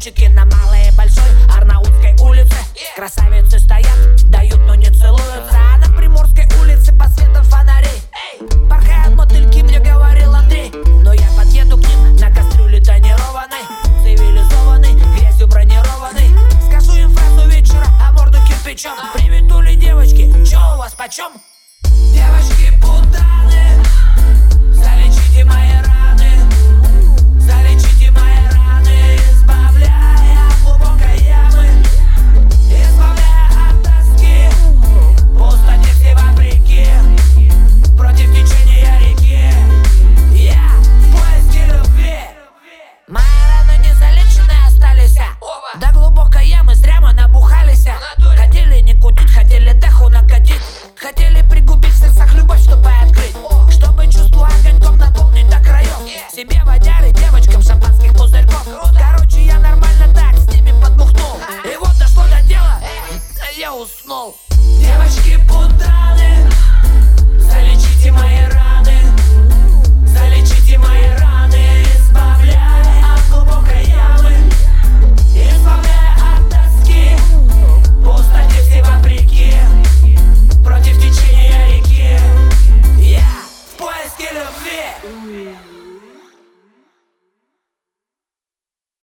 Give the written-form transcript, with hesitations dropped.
Талончики на Малой и Большой Арнаутской улице. Красавицы стоят, дают, но не целуются. А на Приморской улице по светам фонарей порхают мотыльки, мне говорил Андрей. Но я подъеду к ним на кастрюле тонированной, цивилизованной, грязью бронированной. Скажу им фразу вечера, а морду кирпичом. Привет, девочки, чё у вас почем?